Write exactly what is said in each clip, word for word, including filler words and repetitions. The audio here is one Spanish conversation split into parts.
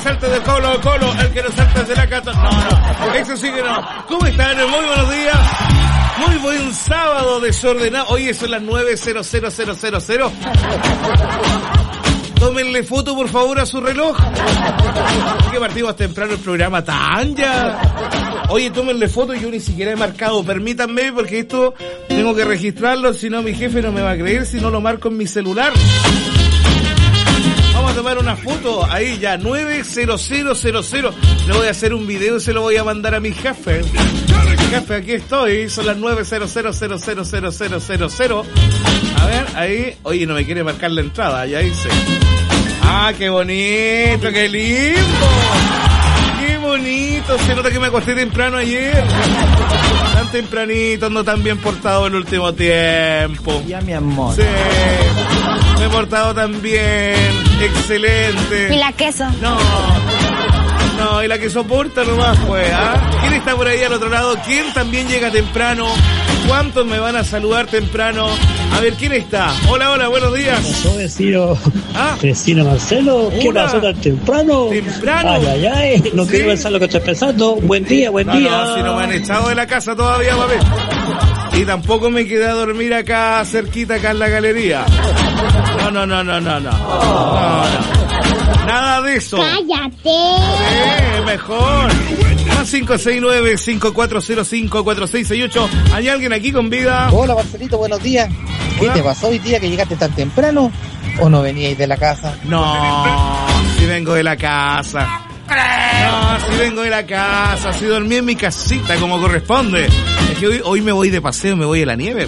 Salte del Colo Colo, el que no salta de la cata. No, no, eso sí que no. ¿Cómo están? Muy buenos días. Muy buen sábado desordenado. Hoy son las nueve cero cero cero cero cero. Tómenle foto, por favor, a su reloj. Que partimos temprano el programa tan ya. Oye, tómenle foto, yo ni siquiera he marcado. Permítanme, porque esto tengo que registrarlo, si no mi jefe no me va a creer si no lo marco en mi celular. Vamos a tomar una foto, ahí ya, nueve cero cero cero cero. Le voy a hacer un video y se lo voy a mandar a mi jefe. Jefe, aquí estoy, son las nueve cero cero cero cero cero cero cero cero. A ver, ahí, oye, no me quiere marcar la entrada, ya hice. Ah, qué bonito, qué lindo. Qué bonito, se nota que me acosté temprano ayer. Tan tempranito, ando tan bien portado el último tiempo. Ya, mi amor. Sí, me he portado tan bien, excelente. ¿Y la queso? No, no, y la que soporta nomás, pues, ¿ah? ¿Quién está por ahí al otro lado? ¿Quién también llega temprano? ¿Cuántos me van a saludar temprano? A ver, ¿quién está? Hola, hola, buenos días. ¿Qué pasó, vecino? ¿Ah? Vecino Marcelo, ¿qué Hola. pasó tan temprano? ¿Temprano? Ay, ay, ay, no ¿Sí? quiero pensar lo que estoy pensando. Buen día, buen No, día. no, si no me han echado de la casa todavía, va a ver. Y tampoco me quedé a dormir acá, cerquita, acá en la galería. No, no, no, no, no, no. No, no. Nada de eso. ¡Cállate! Sí, mejor. Más cinco seis nueve, cinco cuatro cero cinco, cuatro seis seis ocho. ¿Hay alguien aquí con vida? Hola, Marcelito, buenos días. ¿Qué Hola. te pasó hoy día que llegaste tan temprano? ¿O no veníais de la casa? No, si vengo de la casa. No, si vengo de la casa, si dormí en mi casita como corresponde. Es que hoy, hoy me voy de paseo, me voy a la nieve.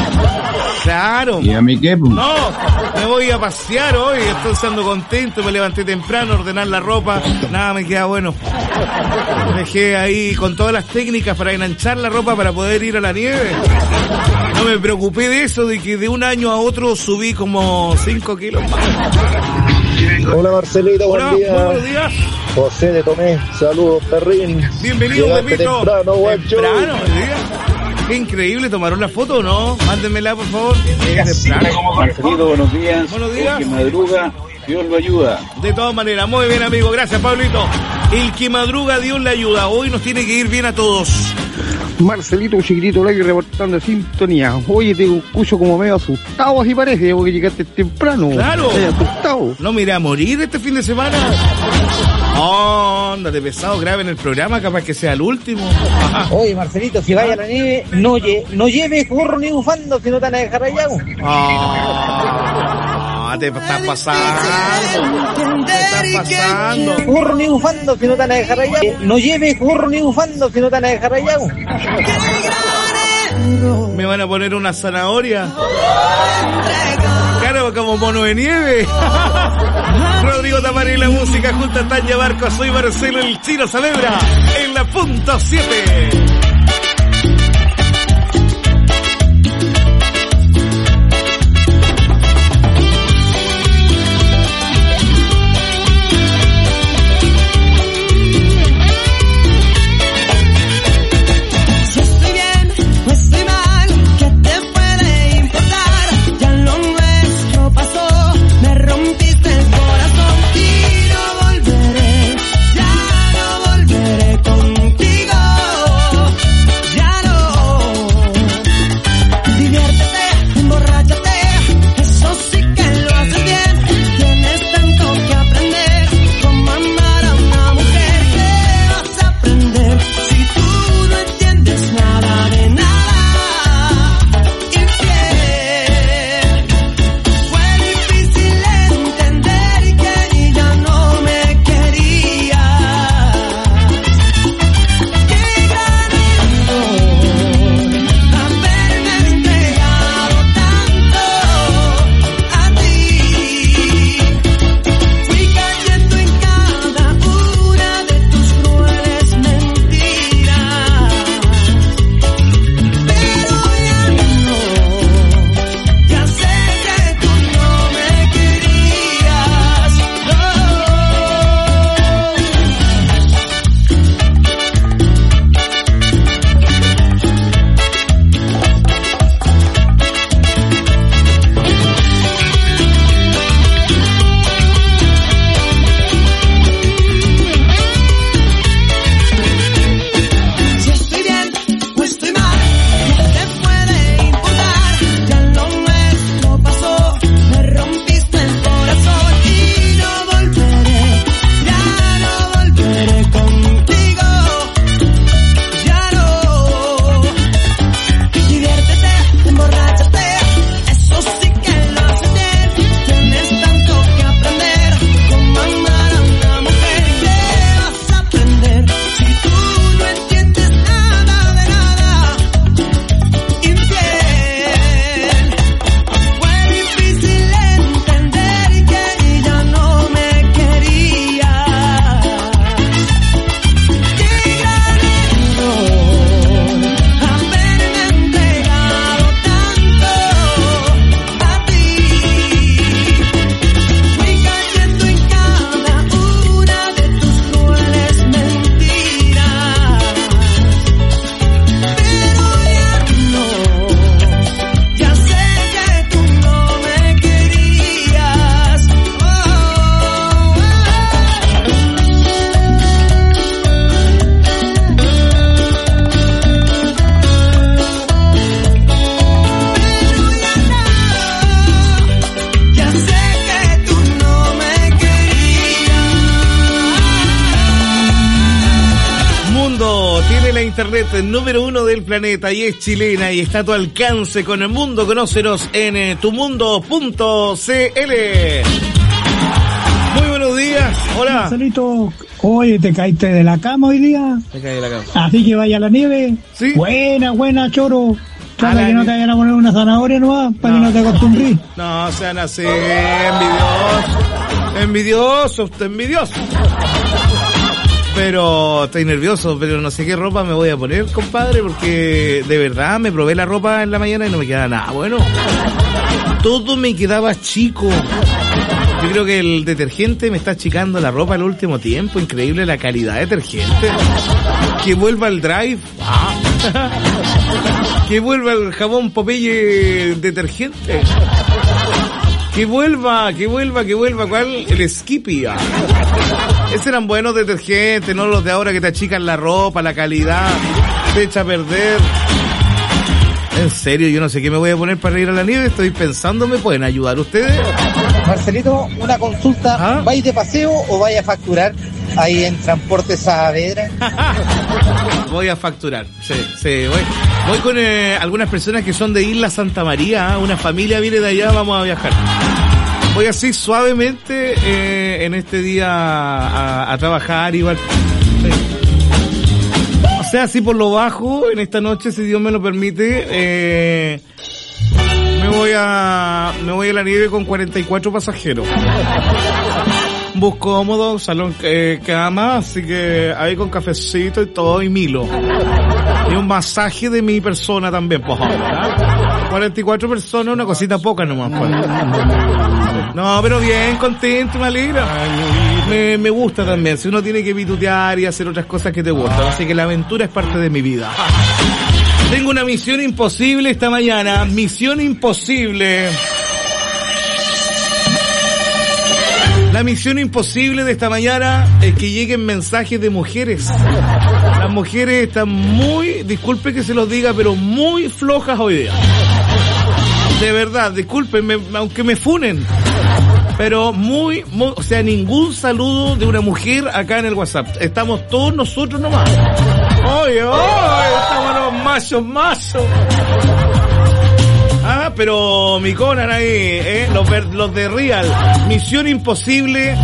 Claro. ¿Y a mí qué? No, me voy a pasear hoy, estoy ando contento, me levanté temprano, ordenar la ropa, nada me queda bueno. Dejé ahí con todas las técnicas para enganchar la ropa para poder ir a la nieve. No me preocupé de eso, de que de un año a otro subí como cinco kilos más. Hola Marcelito, buen Hola, día. muy buenos días. José de Tomé, saludos perrín. Bienvenido, Llegaste Pepito. temprano, guacho. Temprano, hoy día. Qué increíble, ¿tomaron la foto o no? Mándenmela, por favor. Llegué temprano. Marcelito, buenos días. Buenos días. El que madruga, Dios lo ayuda. De todas maneras, muy bien, amigo. Gracias, Pablito. El que madruga, Dios le ayuda. Hoy nos tiene que ir bien a todos. Marcelito, chiquitito, like reportando sintonía. Oye, te escucho como medio asustado, así parece, porque llegaste temprano. Claro. Estás asustado. No me iré a morir este fin de semana. Ándate pesado, graben el programa, capaz que sea el último. Ajá. Oye, Marcelito, si vaya a la nieve, no, lle no lleves gorro ni bufando, si no te van a dejar allá. Ah, te estás pasando. Te estás pasando. Gorro ni bufando, si no te van a dejar allá. No lleves gorro ni bufando, si no te van a dejar allá. Me van a poner una zanahoria. Claro, como mono de nieve. Rodrigo Tamari en la música, junto a Tanya Barcos. Soy Marcelo el Chino Saavedra en la punto siete. la internet número uno del planeta y es chilena y está a tu alcance con el mundo. Conócenos en eh, tumundo punto c l. Muy buenos días, hola. Marcelito, oye, ¿te caíste de la cama hoy día? Me caí de la cama. Así que vaya a la nieve. Sí. Buena, buena, choro. Trata la que no nie- te vayan a poner una zanahoria nomás, para No. que no te acostumbres. No, sean así, envidiosos. Envidioso, usted envidioso. Pero estoy nervioso, pero no sé qué ropa me voy a poner, compadre, porque de verdad me probé la ropa en la mañana y no me quedaba nada bueno. Todo me quedaba chico. Yo creo que el detergente me está achicando la ropa el último tiempo. Increíble la calidad de detergente. Que vuelva el Drive. Ah. Que vuelva el jabón Popeye detergente. Que vuelva, que vuelva, que vuelva. ¿Cuál? El Skippy. Ah. Esos eran buenos detergentes, no los de ahora que te achican la ropa, la calidad, te echa a perder. En serio, yo no sé qué me voy a poner para ir a la nieve, estoy pensando, ¿me pueden ayudar ustedes? Marcelito, una consulta. ¿Ah? ¿Vais de paseo o vais a facturar ahí en Transporte Saavedra? Voy a facturar, sí, sí, voy. Voy con eh, algunas personas que son de Isla Santa María, ¿eh? Una familia viene de allá, vamos a viajar. Voy así suavemente eh, en este día a, a trabajar igual. Sí. O sea, así por lo bajo, en esta noche, si Dios me lo permite, eh, me voy a me voy a la nieve con cuarenta y cuatro pasajeros. Bus cómodo, salón eh, cama, así que ahí con cafecito y todo y Milo. Y un masaje de mi persona también, pues ahora. cuarenta y cuatro personas, una cosita poca nomás, pues. No, pero bien, contento, me alegra. Me, me gusta también, si uno tiene que pitutear y hacer otras cosas que te gustan, así que la aventura es parte de mi vida. Tengo una misión imposible esta mañana, misión imposible. La misión imposible de esta mañana es que lleguen mensajes de mujeres. Las mujeres están muy, disculpe que se los diga, pero muy flojas hoy día. De verdad, discúlpenme, aunque me funen. Pero muy, muy, o sea, ningún saludo de una mujer acá en el WhatsApp. Estamos todos nosotros nomás. Oye, oye, estamos los machos, machos. Ah, pero mi Conan ahí, eh, los, los de Real. Misión imposible.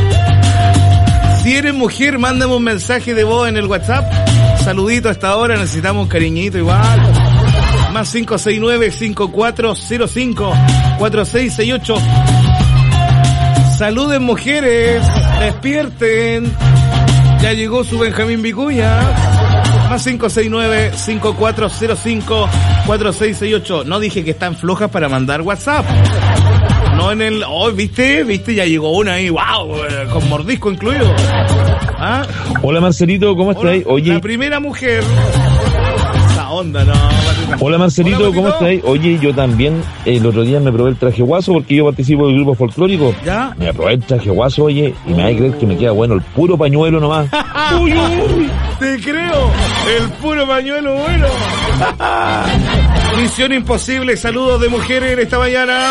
Si eres mujer, mándame un mensaje de voz en el WhatsApp. Saludito a esta hora, necesitamos un cariñito igual. Más cinco seis nueve, cinco cuatro cero cinco, cuatro seis seis ocho. Saluden mujeres, despierten. Ya llegó su Benjamín Vicuña. Más cinco seis nueve, cinco cuatro cero cinco, cuatro seis seis ocho. No dije que están flojas para mandar WhatsApp. No en el... Oh, ¿viste? ¿Viste? Ya llegó una ahí. ¡Wow! Con mordisco incluido. ¿Ah? Hola Marcelito, ¿cómo estás? Oye, La primera mujer... Esa onda, no. Patita. hola Marcelito, Hola, ¿cómo Patito. estás? Oye, yo también el otro día me probé el traje guaso porque yo participo del grupo folclórico. ¿Ya? Me probé el traje guaso, oye, y me va a creer que me queda bueno el puro pañuelo nomás. Uy, uy, te creo. El puro pañuelo bueno. Misión imposible. Saludos de mujeres esta mañana.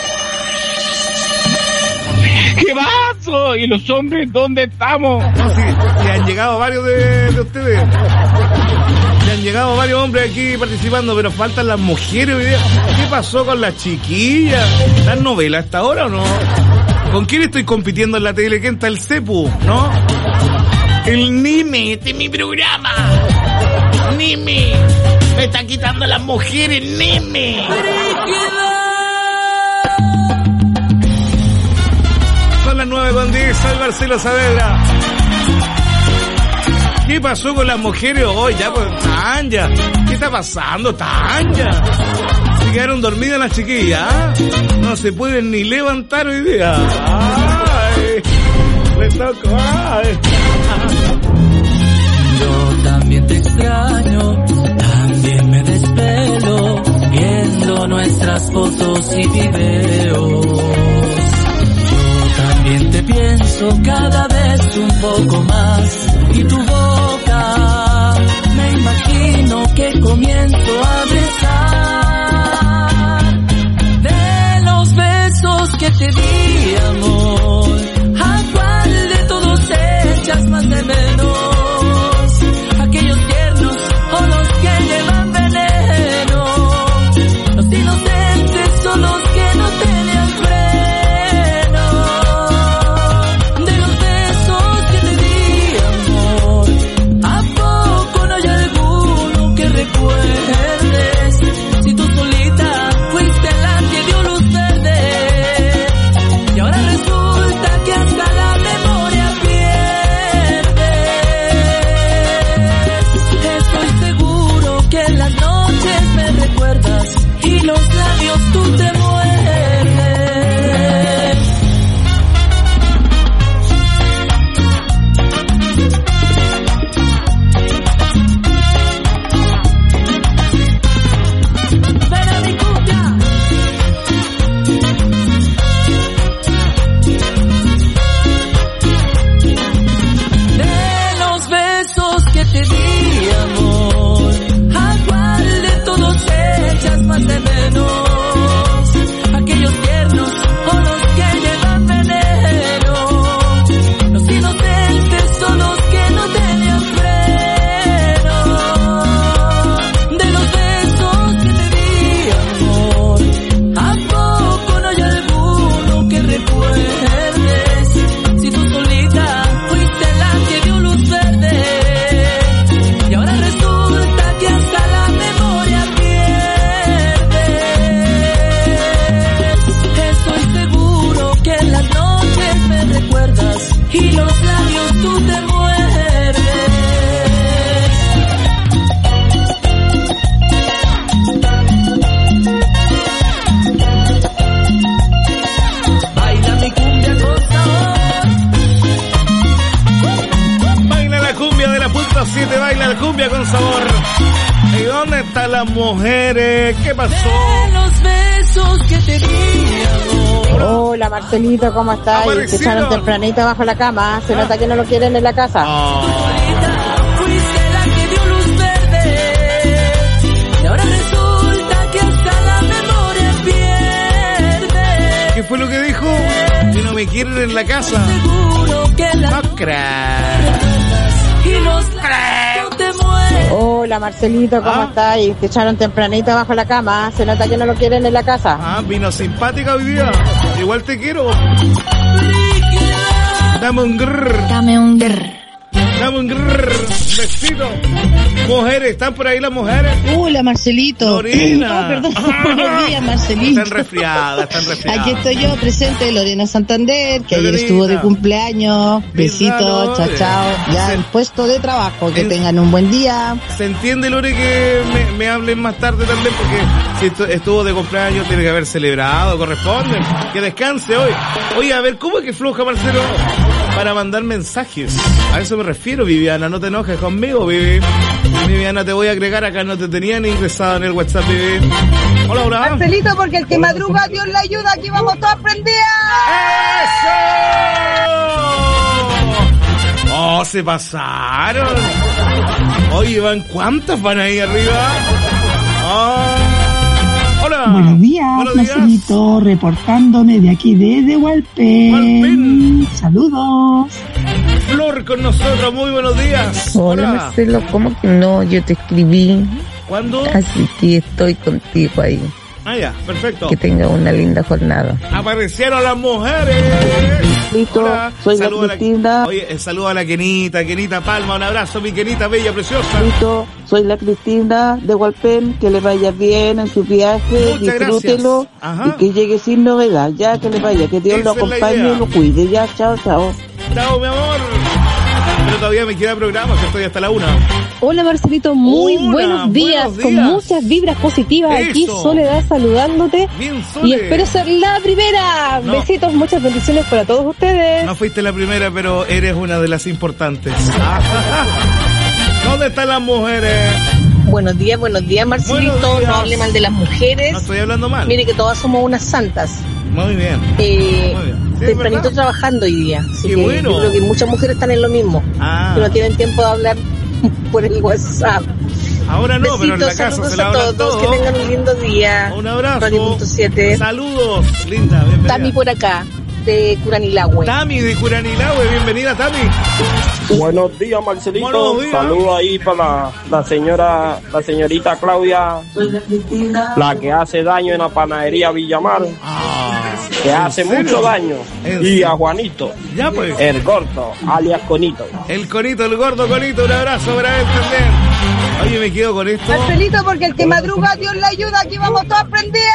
¿Qué pasó? ¿Y los hombres dónde estamos? No, sí, ya han llegado varios de, de ustedes. Ya han llegado varios hombres aquí participando, pero faltan las mujeres hoy día. ¿Qué pasó con las chiquillas? ¿Están novelas hasta ahora o no? ¿Con quién estoy compitiendo en la tele? ¿Quién está el Cepu? ¿No? El Nime, este es mi programa. Nime, me está quitando las mujeres, Nime. Son las nueve con diez, soy Marcelo Saavedra. ¿Qué pasó con las mujeres hoy? Ya, pues, Tanya. ¿Qué está pasando, Tanya? Se quedaron dormidas las chiquillas, ¿eh? No se pueden ni levantar hoy día. Ay, le toco, ay. Yo también te extraño, también me desvelo, viendo nuestras fotos y videos. Yo también te pienso cada vez un poco más, y tu boca me imagino que comienzo a besar. De los besos que te di, amor, ¿a cuál de todos echas más de menos? Aquellos tiernos los siete baila el cumbia con sabor. ¿Y dónde están las mujeres? ¿Qué pasó? Los besos que te di. Hola Marcelito, ¿cómo estás? Te echaron tempranito bajo la cama. Se nota que no lo quieren en la casa. Oh. Fuiste la que dio luz verde. Y ahora resulta que hasta la memoria pierde. ¿Qué fue lo que dijo? Que no me quieren en la casa. Seguro que la No creas. y los no te mueres. Hola Marcelito, ¿cómo Ah. estás? Te echaron tempranito bajo la cama. Se nota que no lo quieren en la casa. Ah, vino simpática hoy día. Igual te quiero. Dame un grrr. Dame un grrr. Dame un grrr. Un besito. Mujeres, ¿están por ahí las mujeres? Hola Marcelito. Lorena. Oh, perdón. Buenos días Marcelito. Están resfriadas, están resfriadas. Aquí estoy yo presente, Lorena Santander, que ayer Lorenita. estuvo de cumpleaños. Besitos, Lore. chao, chao. Ya Se- en puesto de trabajo, que En- tengan un buen día. Se entiende, Lore, que me, me hablen más tarde también, porque si estu- estuvo de cumpleaños tiene que haber celebrado, corresponde. Que descanse hoy. Oye, a ver, ¿cómo es que floja, Marcelo? Para mandar mensajes. A eso me refiero, Viviana. No te enojes conmigo, Vivi. Viviana, te voy a agregar acá. No te tenían ingresado en el WhatsApp, Vivi. Hola, hola. Marcelito, porque el que madruga Dios le ayuda. Aquí vamos todos prendidas. ¡Eso! ¡Oh, se pasaron! Oye, ¿van cuántas van ahí arriba? ¡Oh! ¡Hola! Buenos días, Buenos días. Marcelito, reportándome de aquí desde Hualpén. Hualpén. Saludos. Flor con nosotros, muy buenos días. Hola Marcelo, ¿cómo que no? Yo te escribí, ¿Cuándo? así que estoy contigo ahí. Ah, ya, perfecto. Que tenga una linda jornada. Aparecieron las mujeres. Listo, Hola. soy la Saludo a Cristina. Oye, eh, saludo a la Kenita, Kenita Palma, un abrazo, mi Kenita bella, preciosa. Listo, soy la Cristina de Hualpén, que le vaya bien en su viaje, Muchas disfrútelo gracias. Ajá. y que llegue sin novedad, ya que le vaya, que Dios Esa lo es la acompañe idea. y lo cuide, ya, chao, chao. Chao, mi amor. Pero todavía me queda programa, que estoy hasta la una. Hola Marcelito, muy Hola, buenos, días, buenos con días. muchas vibras positivas. Aquí Eso. Soledad saludándote Bien, Sole. y espero ser la primera. No. Besitos, muchas bendiciones para todos ustedes. No fuiste la primera, pero eres una de las importantes. ¿Dónde están las mujeres? Buenos días, buenos días Marcelito, Buenos días. no hable mal de las mujeres. No estoy hablando mal. Mire que todas somos unas santas. Muy bien. Eh, Muy bien. Sí, tempranito ¿verdad? trabajando hoy día. Así Qué que bueno. yo creo que muchas mujeres están en lo mismo. Ah. Que no tienen tiempo de hablar por el WhatsApp. Ahora no, pero en la Besitos, casa saludos se la a hablan todos, todo. que tengan un lindo día. Un abrazo. Radio punto siete. Saludos, linda, bienvenida. Tami por acá, de Curanilahue. Tami de Curanilahue, bienvenida Tami. Buenos días, Marcelito. Buenos días. Saludos ahí para la, la señora, la señorita Claudia, la que hace daño en la panadería Villamar, que hace serio? mucho daño. ¿En Y serio? a Juanito, Ya pues. el gordo, alias Conito. El Conito, el gordo Conito, un abrazo para él también. Oye, me quedo con esto. Marcelito, porque el que madruga Dios le ayuda. Aquí vamos todos prendidas.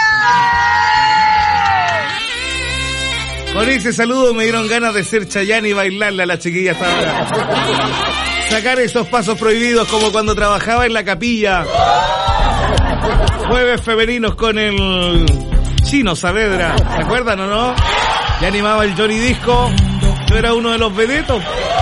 Con ese saludo me dieron ganas de ser Chayanne y bailarle a la chiquilla hasta ahora. Sacar esos pasos prohibidos como cuando trabajaba en la capilla. Jueves femeninos con el Chino Saavedra. ¿Se acuerdan o no? Ya animaba el Johnny Disco. Yo era uno de los vedetos.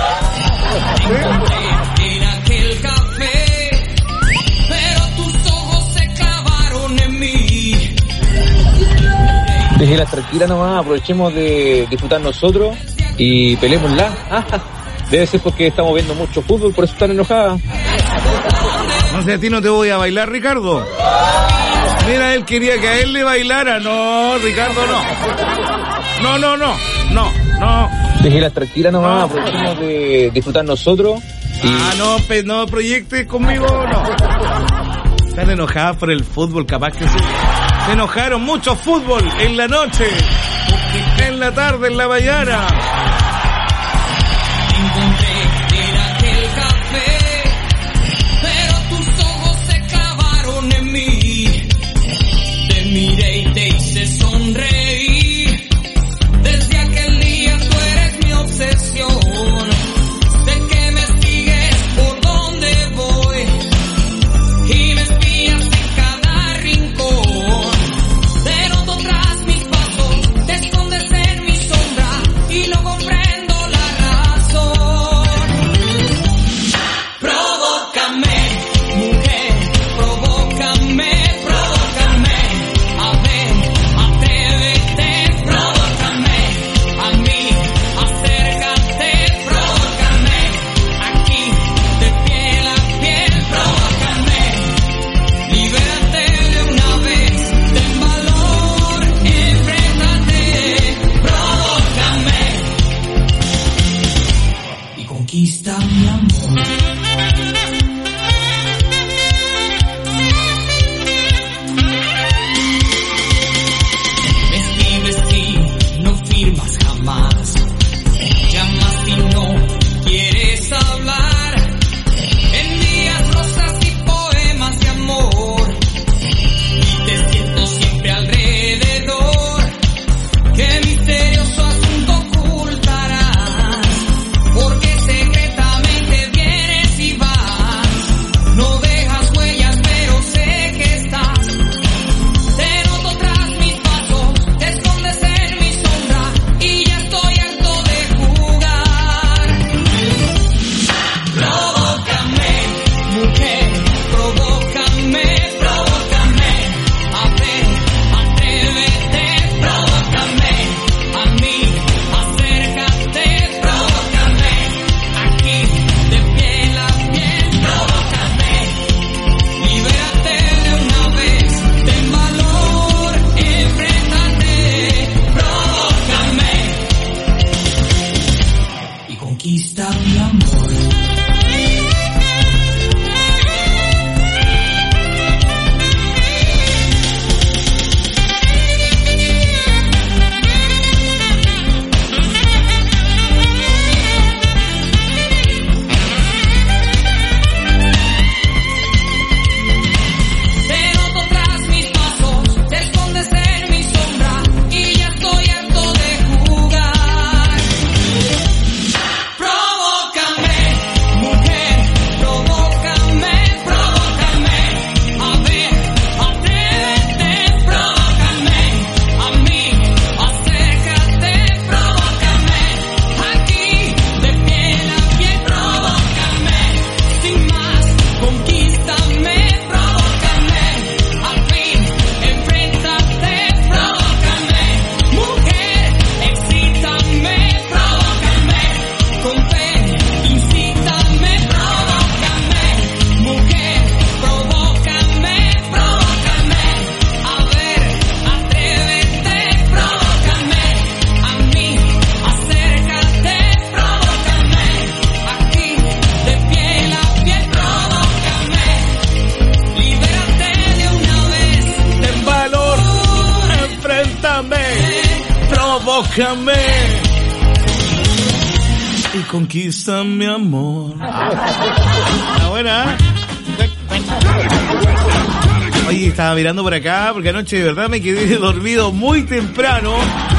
¿Sí? En aquel café, pero tus ojos se clavaron en mí. Déjelas tranquilas nomás, aprovechemos de disfrutar nosotros y peleémosla. Debe ser porque estamos viendo mucho fútbol, por eso están enojadas. No sé, a ti no te voy a bailar, Ricardo. Mira, él quería que a él le bailara. No, Ricardo, no. No, no, no. No, no. Déjelas tranquilas nomás, No. aprovechemos de disfrutar nosotros. Y... Ah, no, pe- no proyectes conmigo, no. Están enojadas por el fútbol, capaz que sí. Se enojaron mucho fútbol en la noche, en la tarde, en la mañana. Encontré en aquel café, pero tus ojos se clavaron en mí. Te miré y te hice sonreír. Desde aquel día tú eres mi obsesión. Sé que me sigues por donde voy y me espías en cada rincón. Te noto tras mis pasos, te escondes en mi sombra y no comprendes. mi amor. Vestí, vestí, no firmas jamás. Llamas y no quieres hablar. Envías rosas y poemas de amor. Y te siento siempre alrededor. Qué misterioso asunto ocultarás. Porque secretamente vienes y vas. No dejas huellas, pero sé que estás. Te noto tras mis pasos, te escondes en mi sombra. Y ya estoy harto de jugar. Provócame, mujer, provócame, provócame. A ver, atrévete, provócame. A mí, acércate, provócame. Aquí, de piel a piel, provócame. Libérate de una vez, ten valor, enfréntate, provócame. Y conquista mi amor. Te noto tras mis pasos, te escondes en mi sombra. Y ya estoy harto de jugar. Provócame, mujer, provócame, provócame. A ver, atrévete, provócame. A mí, acércate, provócame. Aquí, de piel a piel, provócame. Sin más, conquístame, provócame. Al fin, enfréntate, provócame. Mujer, excítame, provócame. Con fe, incítame, provócame. Mujer, provócame, provócame. A ver, atrévete, provócame. A mí, acércate, provócame. Aquí, de piel a piel, provócame. Libérate de una vez, Ten valor, enfréntame, provócame y conquista mi amor. Está buena. Oye, estaba mirando por acá porque anoche de verdad me quedé dormido muy temprano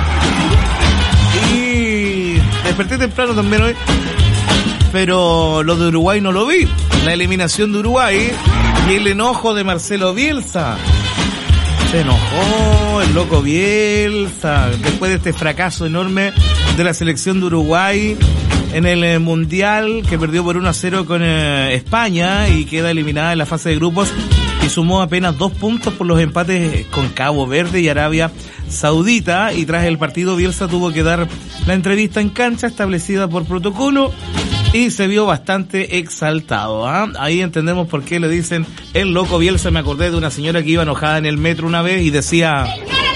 y desperté temprano también hoy, pero lo de Uruguay no lo vi. La eliminación de Uruguay y el enojo de Marcelo Bielsa. Se enojó el loco Bielsa después de este fracaso enorme de la selección de Uruguay en el eh, Mundial, que perdió por uno a cero con eh, España y queda eliminada en la fase de grupos, y sumó apenas dos puntos por los empates con Cabo Verde y Arabia Saudita. Y tras el partido, Bielsa tuvo que dar la entrevista en cancha establecida por protocolo y se vio bastante exaltado, ¿eh? Ahí entendemos por qué le dicen el loco Bielsa. Me acordé de una señora que iba enojada en el metro una vez y decía: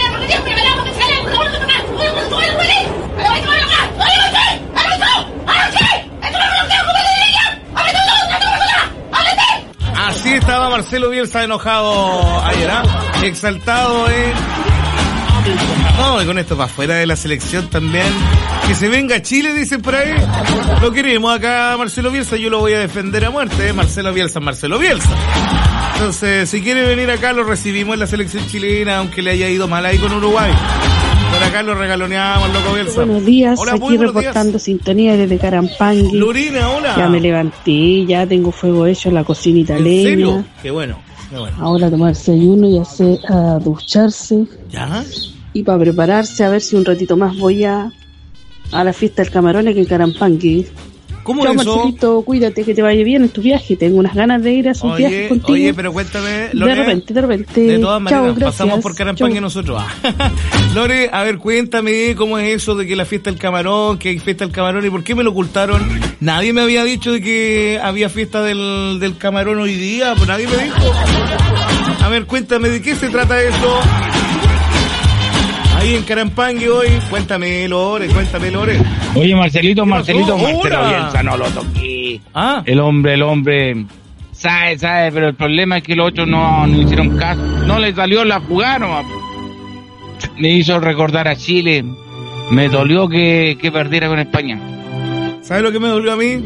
así estaba Marcelo Bielsa enojado ayer, ¿eh? Exaltado, ¿eh? No, y con esto para afuera de la selección también. Que se venga Chile, dicen por ahí. Lo queremos acá, Marcelo Bielsa. Yo lo voy a defender a muerte, ¿eh? Marcelo Bielsa, Marcelo Bielsa. Entonces, si quiere venir acá, lo recibimos en la selección chilena, aunque le haya ido mal ahí con Uruguay. Por acá lo regaloneamos, loco Bielsa. Buenos días, hola, aquí reportando días. Sintonía desde Carampangui. Lorena, hola. Ya me levanté, ya tengo fuego hecho en la cocinita ¿En leña. serio? Qué bueno, qué bueno. Ahora tomarse desayuno y hacer a ducharse. ¿Ya? Y para prepararse, a ver si un ratito más voy a, a la fiesta del camarón aquí en Carampangui. ¿Cómo Chao, es eso? Marcelito, cuídate, que te vaya bien en tu viaje. Tengo unas ganas de ir a sus Oye, viajes contigo. oye, pero cuéntame, Lore. De repente, de repente. De todas maneras, Chao, gracias. pasamos por Carampangui Chao. nosotros. Lore, a ver, cuéntame cómo es eso de que la fiesta del camarón, que hay fiesta del camarón y por qué me lo ocultaron. Nadie me había dicho de que había fiesta del, del camarón hoy día, pues nadie me dijo. A ver, cuéntame de qué se trata eso. Ahí en Carampangue hoy. Cuéntame, Lore, cuéntame, Lore. Oye, Marcelito, Marcelito, pasó? Marcelo ¡Hola! Bielsa, no lo toqué. Ah. El hombre, el hombre, sabe, sabe, pero el problema es que los otros no, no hicieron caso. No le salió la jugada nomás. Me hizo recordar a Chile. Me dolió que, que perdiera con España. ¿Sabes lo que me dolió a mí?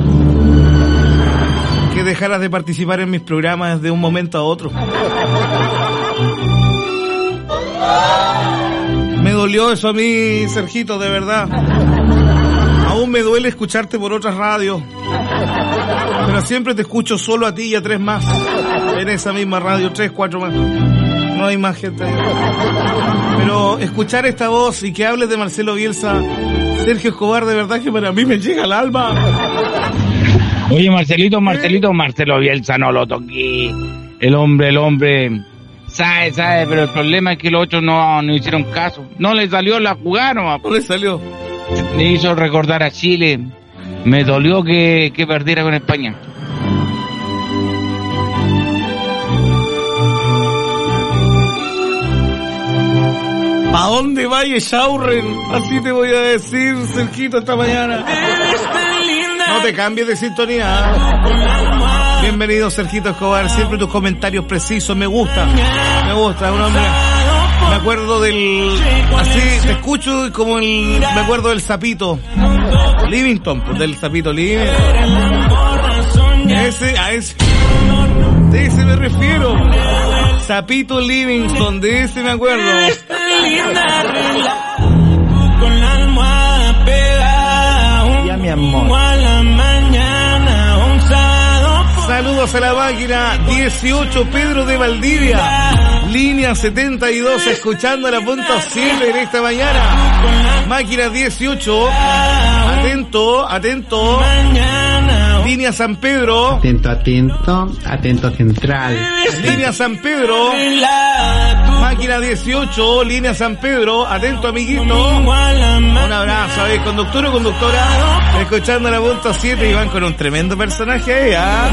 Que dejaras de participar en mis programas de un momento a otro. Me dolió eso a mí, Sergito, de verdad. Aún me duele escucharte por otras radios. Pero siempre te escucho solo a ti y a tres más. En esa misma radio, tres, cuatro más. No hay más gente ahí. Pero escuchar esta voz y que hables de Marcelo Bielsa, Sergio Escobar, de verdad que para mí me llega al alma. Oye, Marcelito, Marcelito, Marcelo Bielsa, no lo toqué. El hombre, el hombre, sabe, sabe, pero el problema es que los otros no, no hicieron caso. No le salió la jugada nomás. No le salió. Me hizo recordar a Chile. Me dolió que, que perdiera con España. ¿A dónde vaya Shaurren? Así te voy a decir, Sergito, esta mañana. No te cambies de sintonía. Bienvenido, Sergito Escobar. Siempre tus comentarios precisos. Me gusta. Me gusta. Un hombre. Me acuerdo del... Así, te escucho como el... Me acuerdo del sapito. Livington, pues del sapito Livington. Ese, a ese... De ese me refiero. Sapito Livingston, de ese me acuerdo. Con la almohada pegada. Ya, mi amor. A la mañana, un sábado. Saludos a la máquina dieciocho, Pedro de Valdivia. Línea setenta y dos, escuchando la punta siete en esta mañana. Máquina dieciocho. Atento, atento. Línea San Pedro. Atento, atento, atento central. Línea San Pedro. Máquina dieciocho, línea San Pedro. Atento, amiguito. Un abrazo, ¿eh? Conductor o conductora. Escuchando la punta siete y van con un tremendo personaje ahí, ¿ah?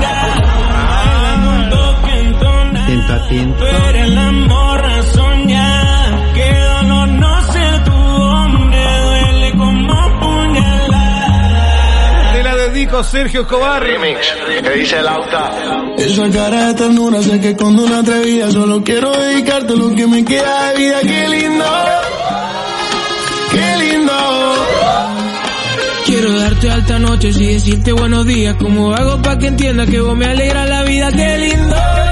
Atento, atento. Pero el amor soñar. Que dolor no ser tu hombre. Duele como puñalada. Te la dedico, Sergio Escobar. Remix, que dice el auta. Esa cara de ternura, sé que cuando una atrevida. Solo quiero dedicarte lo que me queda de vida. Qué lindo, qué lindo. Quiero darte alta noche y decirte buenos días. Como hago pa' que entiendas que vos me alegras la vida. Qué lindo.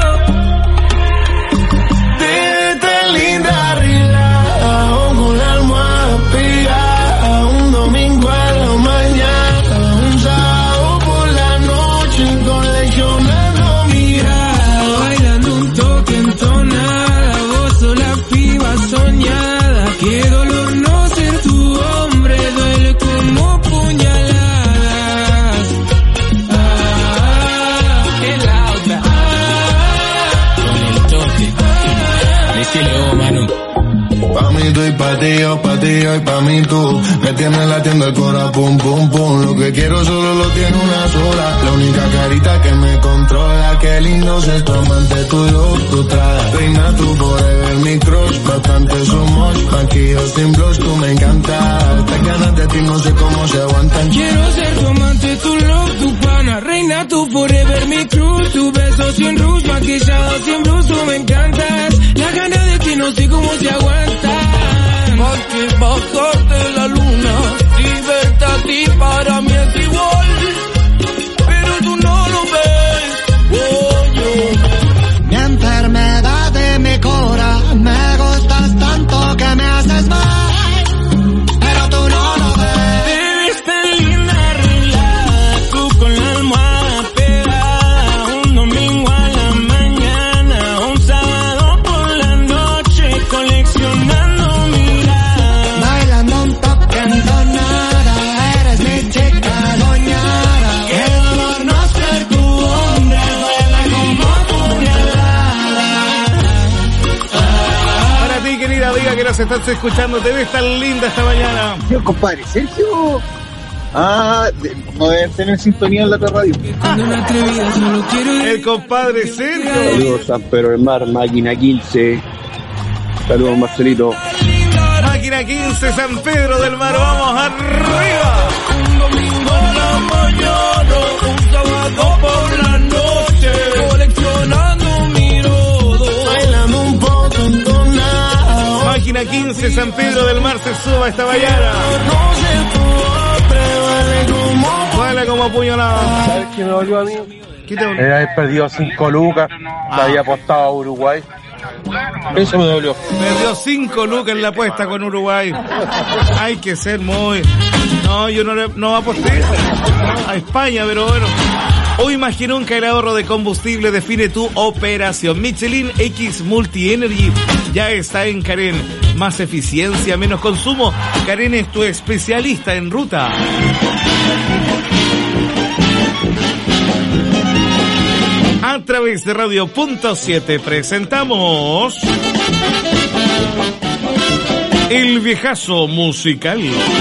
Te tan linda, relajado con la almohada pegada. Un domingo a la mañana, un sábado por la noche, coleccionando miradas, bailando un toque entonada. Vos sos la piba soñada. Qué dolor no ser tu hombre, duele como puñaladas. Ah, qué lauda. Con el toque, decíle, oh, mano. Pa' mí tú y pa' ti, yo pa' ti, yo y pa' mí tú. Me tienes latiendo el cora, pum, pum, pum. Lo que quiero solo lo tiene una sola. La única carita que me controla. Qué lindo ser tu amante, tu look, tu traje. Reina, tú forever, mi crush. Bastante somos, maquillos sin blush, tú me encantas. Estas ganas de ti no sé cómo se aguantan. Quiero ser tu amante, tu look, tu pana. Reina, tú forever, mi crush. Tu beso sin rush, maquillado sin blush, tú me encantas. Las ganas de ti no sé cómo se aguantan. Pa' que bajarte la luna, libertad y para mí es igual, pero tú no lo ves, oh, yo. Mi enfermedad de mi cora, me gustas tanto que me haces mal, pero tú no lo ves. Te ves tan linda, arreglada, tú con la almohada pegada. Un domingo a la mañana, un sábado por la noche, coleccionando miradas, bailando un toque entonada. Eres mi chica soñada. qué dolor no ser tu hombre, duele como puñalada. Para ti, querida amiga que nos estás escuchando, te ves tan linda esta mañana. Yo, compadre, Sergio. Ah, de- no deben tener sintonía en la otra radio. Cuando una atrevida solo quiero El compadre Sergio. Saludos, San Pedro del Mar, máquina quince. Saludos, Marcelito. Máquina quince, San Pedro del Mar, vamos arriba. Un domingo a la mañana, un sábado por la noche, coleccionando mirodos, bailando un poco entonado. Máquina quince, San Pedro del Mar, se suba esta mañana. No sé tu hambre, vale como... Vale como puñalada. ¿Sabes qué me dolió a mí? ¿Qué te dolió? Era haber perdido cinco lucas, me había apostado a Uruguay. Eso me dolió. Perdió cinco lucas en la apuesta con Uruguay. Hay que ser muy... No, yo no, le, no aposté a España, pero bueno. Hoy más que nunca el ahorro de combustible define tu operación. Michelin X Multi Energy ya está en Carén. Más eficiencia, menos consumo. Carén es tu especialista en ruta. A través de Radio Punto siete presentamos El Viejazo Musical.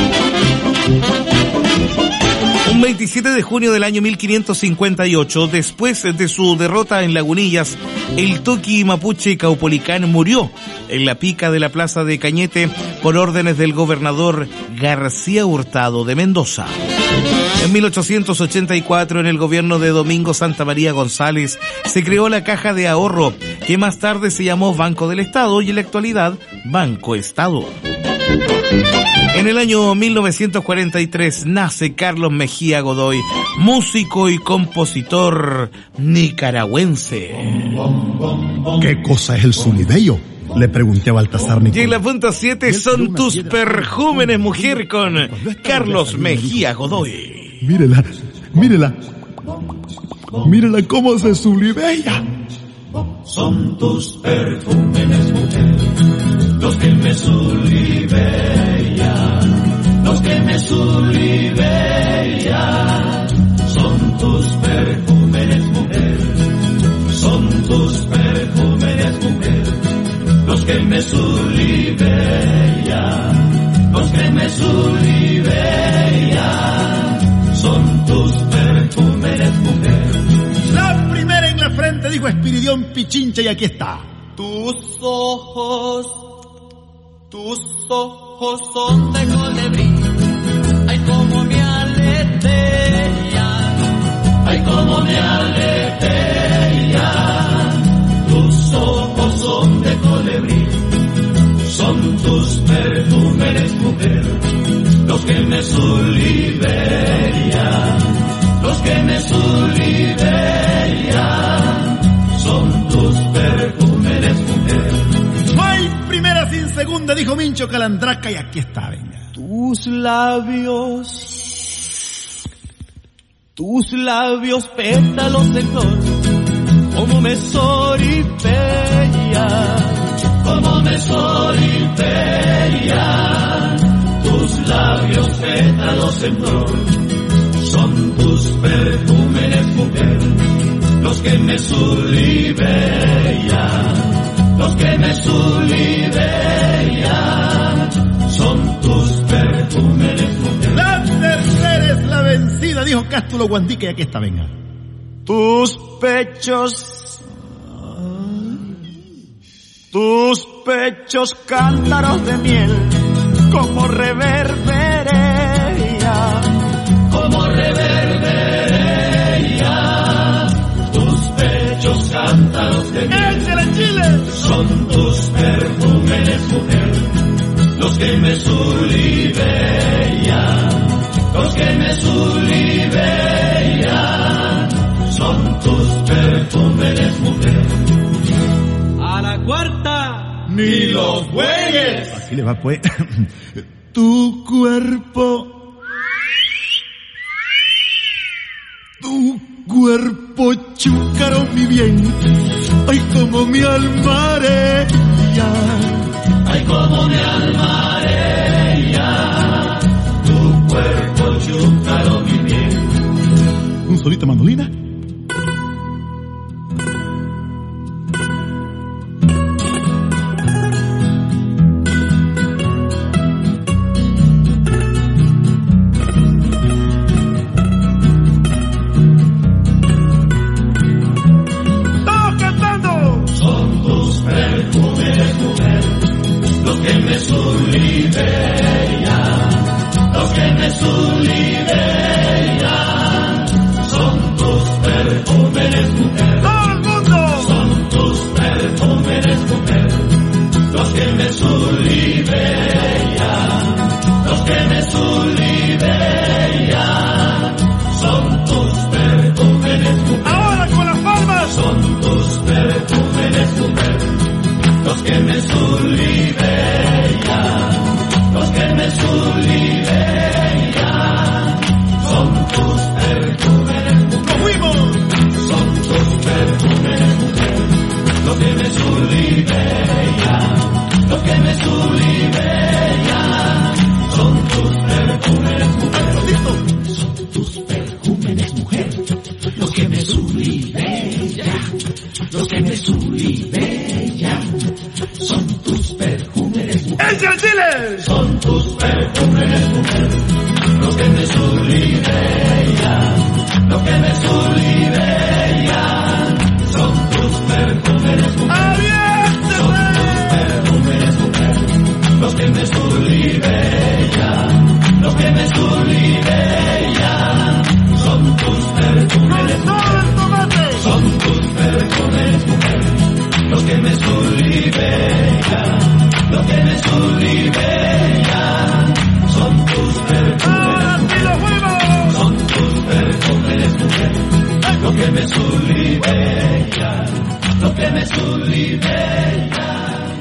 Un veintisiete de junio del año mil quinientos cincuenta y ocho, después de su derrota en Lagunillas, el Toqui Mapuche Caupolicán murió en la pica de la plaza de Cañete por órdenes del gobernador García Hurtado de Mendoza. En mil ochocientos ochenta y cuatro, en el gobierno de Domingo Santa María González, se creó la Caja de Ahorro, que más tarde se llamó Banco del Estado y en la actualidad Banco Estado. En el año mil novecientos cuarenta y tres nace Carlos Mejía Godoy, músico y compositor nicaragüense. ¿Qué cosa es el sonidello? Le pregunté a Baltasar Nicolás. Y en la punto siete son tus perjúmenes, mujer, con Carlos Mejía Godoy. Mírela, mírela. Mírela cómo se sublibella. Son tus perjúmenes, mujer, los que me sublibellan, los que me sublibellan. Son tus perjúmenes, mujer, son tus perjúmenes, mujer, los que me sublibellan, los que me sublibellan. Son tus perjúmenes, mujer. La primera en la frente dijo Espiridión Pichincha y aquí está. Tus ojos, tus ojos son de colibrí. Ay, como me aletean, ay, como me aletean. Tus ojos son de colibrí, son tus perjúmenes, mujer, los que me sublibellan, los que me sublibellan. Son tus perjúmenes, mujer. No hay primera sin segunda, dijo Mincho Calandraca y aquí está, venga. Tus labios, tus labios pétalos de flor, como me soripellan, como me soripellan. Tus labios pétalos en flor, son tus perjúmenes, mujer, los que me sublibellan, los que me sublibellan. Son tus perjúmenes, mujer. La tercera es la vencida, dijo Cástulo Guandique y aquí está, venga. Tus pechos, tus pechos cántaros de miel, como reverberea, como reverberea. Tus pechos cántaros de miel, Chile, son tus perjúmenes, mujer, los que me sublibellan, los que me sublibellan. Son tus perjúmenes, mujer. A la cuarta, ni los bueyes. Así le va, pues. Tu cuerpo, tu cuerpo chúcaro, mi bien. Ay, como mi almarella, ay, como mi almarella. Tu cuerpo chúcaro, mi bien. Un solito mandolina. Son tus perjúmenes, mujer, los que me sublibellan, los que me sulibellan, son tus perfumes, mujer. Son tus perfumes, mujer, los que me sulibellan, los que me sulibellan, son tus perfumes, mujer. Los que me sulibellan, los que me sulibellan, son tus perfumes, son tus perfumes, mujer. Los que me sulibellan, los que me sulibellan, son tus perfumes, son tus perfumes, mujer. Los que me sulibellan, los que me sulibellan.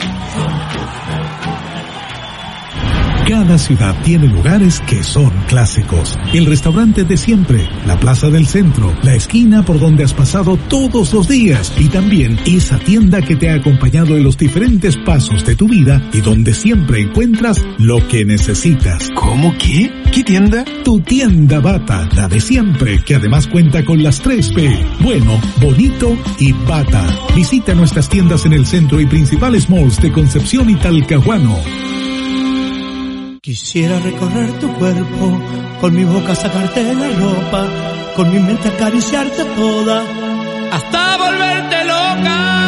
Cada ciudad tiene lugares que son clásicos. El restaurante de siempre, la plaza del centro, la esquina por donde has pasado todos los días y también esa tienda que te ha acompañado en los diferentes pasos de tu vida y donde siempre encuentras lo que necesitas. ¿Cómo qué? ¿Qué tienda? Tu tienda Bata, la de siempre, que además cuenta con las tres P. Bueno, bonito y Bata. Visita nuestras tiendas en el centro y principales malls de Concepción y Talcahuano. Quisiera recorrer tu cuerpo, con mi boca sacarte la ropa, con mi mente acariciarte toda, hasta volverte loca.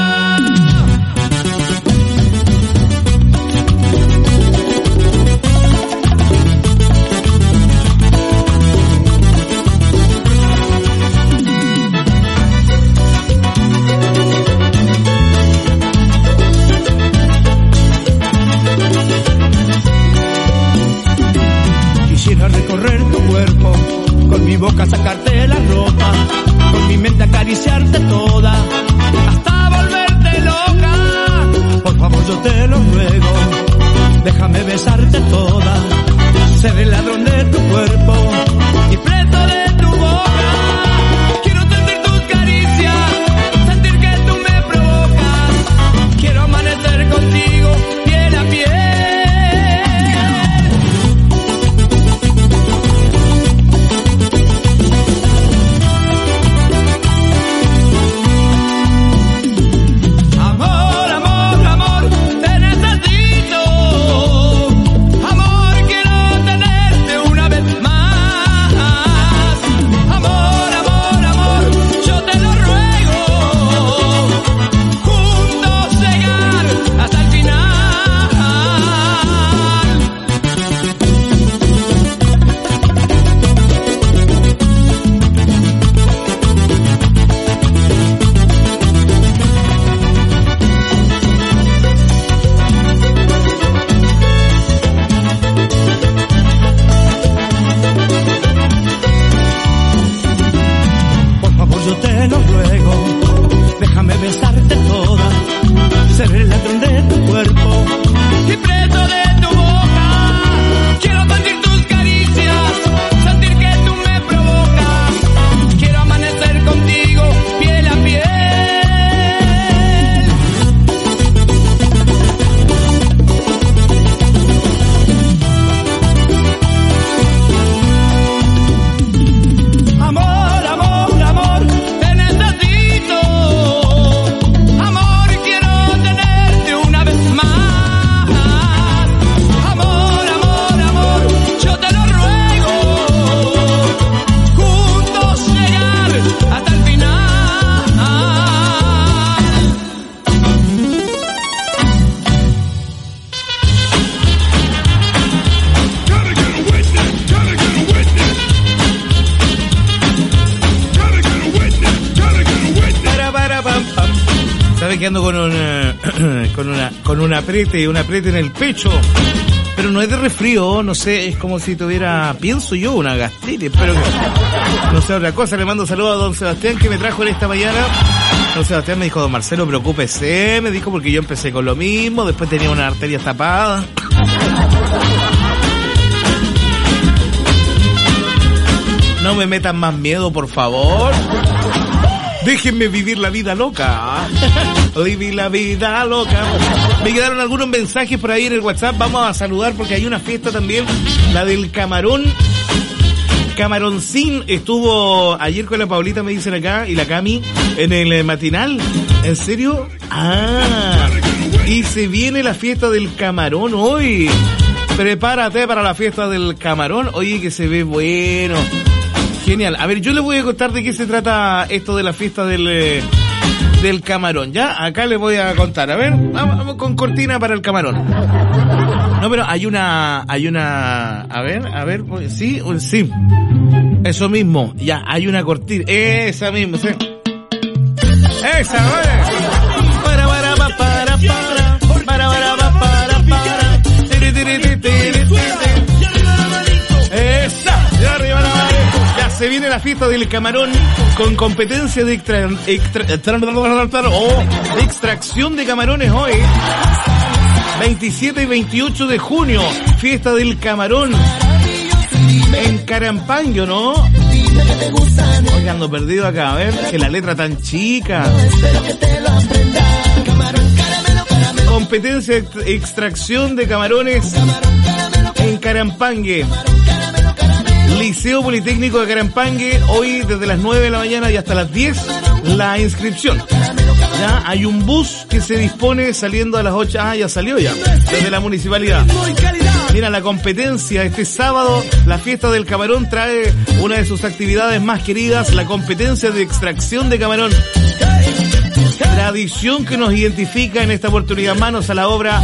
Recorrer tu cuerpo, con mi boca sacarte la ropa, con mi mente acariciarte toda, hasta volverte loca. Por favor yo te lo ruego, déjame besarte toda, ser el ladrón de tu cuerpo y preso de tu boca. Quiero sentir tus caricias, sentir que tú me provocas, quiero amanecer contigo piel a piel. Ando con una, con una con un apriete, un apriete en el pecho, pero no es de resfrío, no sé, es como si tuviera, pienso yo, una gastritis, pero no sé, otra cosa. Le mando saludos a don Sebastián, que me trajo en esta mañana. Don Sebastián me dijo: don Marcelo, preocúpese, me dijo, porque yo empecé con lo mismo, después tenía una arteria tapada. No me metan más miedo, por favor. Déjenme vivir la vida loca. Vivir la vida loca. Me quedaron algunos mensajes por ahí en el WhatsApp. Vamos a saludar porque hay una fiesta también, la del camarón Camaroncín estuvo ayer con la Paulita, me dicen acá, y la Cami, en el eh, matinal. ¿En serio? Ah, y se viene la fiesta del camarón hoy. Prepárate para la fiesta del camarón. Oye, que se ve bueno. Genial. A ver, yo les voy a contar de qué se trata esto de la fiesta del... Eh, del camarón, ¿ya? Acá les voy a contar, a ver, vamos, vamos con cortina para el camarón. No, pero hay una, hay una, a ver, a ver, sí, sí, eso mismo, ya, hay una cortina, esa misma, sí. Esa, vale. Para, para, para, para, para, para, para, para, para, para, tiri, tiri, tiri, tiri, tiri. Esa, de arriba la mano. Ya se viene la fiesta del camarón con competencia de extra, extra, extra, oh, de extracción de camarones hoy. veintisiete y veintiocho de junio, fiesta del camarón en Carampango, ¿no? Oye, ando perdido acá, a ver, que la letra tan chica. Competencia de extracción de camarones en Carampangue. Liceo Politécnico de Carampangue, hoy desde las nueve de la mañana y hasta las diez, la inscripción. Ya hay un bus que se dispone saliendo a las ocho, ah, ya salió ya, desde la municipalidad. Mira, la competencia este sábado, la fiesta del camarón trae una de sus actividades más queridas, la competencia de extracción de camarón. Tradición que nos identifica en esta oportunidad, manos a la obra.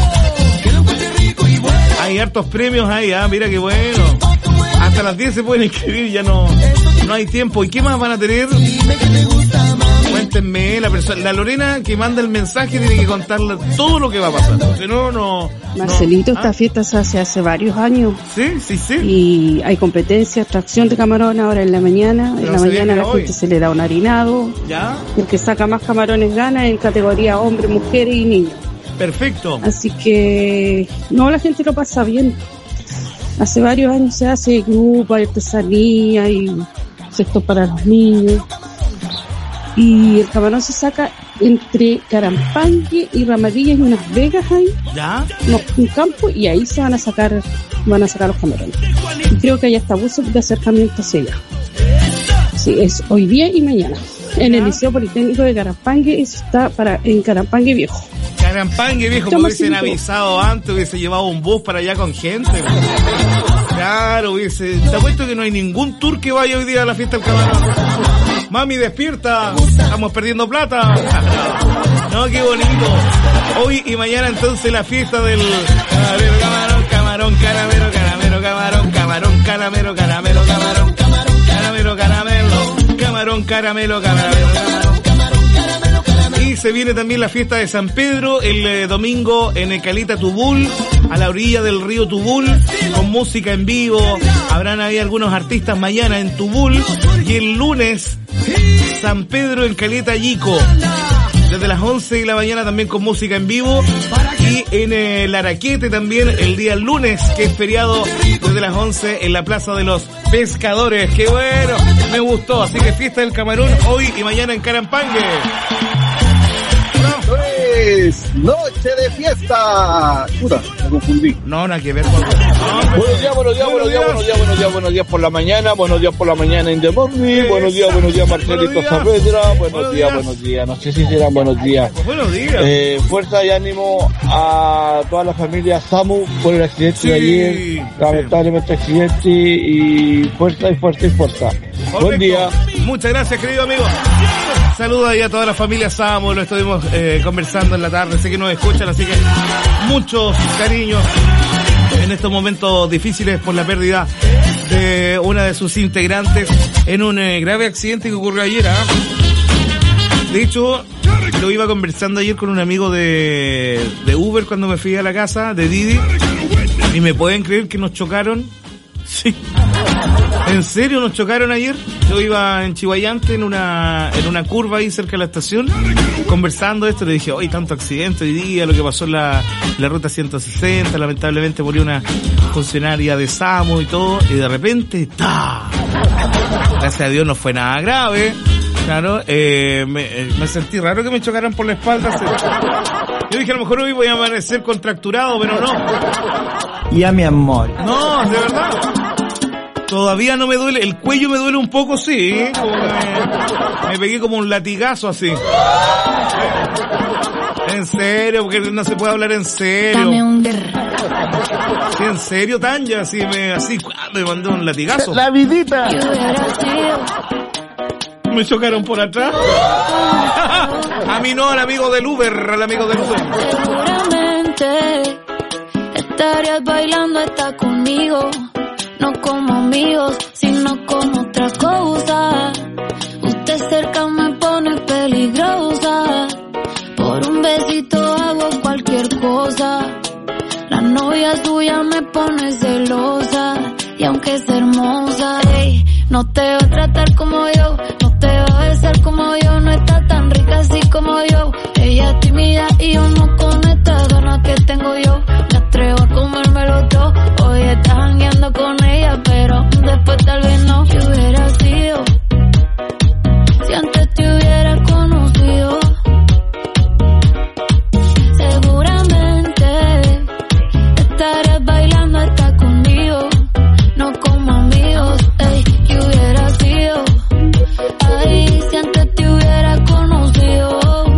Hay hartos premios ahí, ah, mira qué bueno. Hasta las diez se pueden inscribir, ya no, no hay tiempo. ¿Y qué más van a tener? Cuéntenme, la persona, la Lorena que manda el mensaje tiene que contarle todo lo que va a pasar. Si no, no. Marcelito, no. esta ¿Ah? fiesta se hace hace varios años. Sí, sí, sí. Y hay competencia, extracción de camarón ahora en la mañana. Pero en la mañana a la gente se le da un harinado. ¿Ya? El que saca más camarones gana en categoría hombre, mujeres y niños. Perfecto. Así que, no, la gente lo pasa bien. Hace varios años se hace grupo, hay artesanía y cestos para los niños. Y el camarón se saca entre Carampangue y Ramadillas y unas vegas ahí. ¿Ya? No, un campo, y ahí se van a sacar, van a sacar los camarones. Y creo que hay hasta buses de acercamiento hacia allá. Sí, es hoy día y mañana. En el Liceo Politécnico de Carampangue, eso está para, en Carampangue Viejo. Carampangue Viejo, me hubiesen avisado antes, hubiese llevado un bus para allá con gente. Claro, hubiese... Te apuesto que no hay ningún tour que vaya hoy día a la fiesta del camarón. Mami, despierta, estamos perdiendo plata. No, qué bonito. Hoy y mañana entonces la fiesta del camarón, camarón, caramelo, caramelo, camarón, camarón, caramelo, caramelo, camarón, caramelo, caramelo, camarón, caramelo, caramelo, camarón. Y se viene también la fiesta de San Pedro el eh, domingo en Caleta Tubul, a la orilla del río Tubul, con música en vivo. Habrán ahí algunos artistas mañana en Tubul. Y el lunes, San Pedro en Caleta Yico, desde las once de la mañana también con música en vivo. Y en el Araquete también el día lunes, que es feriado, desde las once en la Plaza de los Pescadores. ¡Qué bueno! Me gustó. Así que fiesta del camarón hoy y mañana en Carampangue. Es noche de fiesta. Puta, me confundí. No, nada que ver con... Buenos días, buenos días, buenos días, buenos días, buenos días, buenos días por la mañana, buenos días por la mañana in the morning, buenos días, buenos días Marcelito Saavedra, buenos días, buenos días, no sé si serán buenos días. Buenos días. Eh, fuerza y ánimo a toda la familia Samu por el accidente sí, de ayer, lamentablemente sí. accidente, y fuerza y fuerza y fuerza. Correcto. Buen día. Muchas gracias, querido amigo. Saludos ahí a toda la familia Samu, lo estuvimos eh, conversando en la tarde, sé que nos escuchan, así que muchos cariños en estos momentos difíciles por la pérdida de una de sus integrantes en un eh, grave accidente que ocurrió ayer. ¿eh? De hecho, lo iba conversando ayer con un amigo de, de Uber cuando me fui a la casa, de Didi, y me pueden creer que nos chocaron. Sí. ¿En serio nos chocaron ayer? Yo iba en Chihuayante en una en una curva ahí cerca de la estación, conversando esto, le dije, hoy tanto accidente hoy día, lo que pasó en la, la ruta ciento sesenta, lamentablemente murió una funcionaria de Samu y todo, y de repente, ¡ta! Gracias a Dios no fue nada grave, claro, eh, me, me sentí raro que me chocaran por la espalda. Yo dije, a lo mejor hoy voy a amanecer contracturado, pero no. Ya, mi amor. No, de verdad. Todavía no me duele, el cuello me duele un poco, sí, como me, me pegué como un latigazo así. En serio, porque no se puede hablar en serio. Dame un... Sí, en serio, Tanya, así me, así, me mandó un latigazo. La vidita. Me chocaron por atrás. A mí no, al amigo del Uber, al amigo del Uber. Seguramente estarías bailando, está conmigo. No como amigos, sino como otra cosa. Usted cerca me pone peligrosa. Por un besito hago cualquier cosa. La novia suya me pone celosa. Y aunque es hermosa, hey, no te va a tratar como yo. No te va a besar como yo. No está tan rica así como yo. Ella es tímida y yo no con estas ganas que tengo yo. Me atrevo a comérmelo todo. Hoy estás jangueando con ella, pero después tal vez no. ¿Qué hubiera sido si antes te hubiera conocido? Seguramente estarías bailando hasta conmigo. No como amigos, ey, ¿qué hubiera sido? Ay, si antes te hubiera conocido.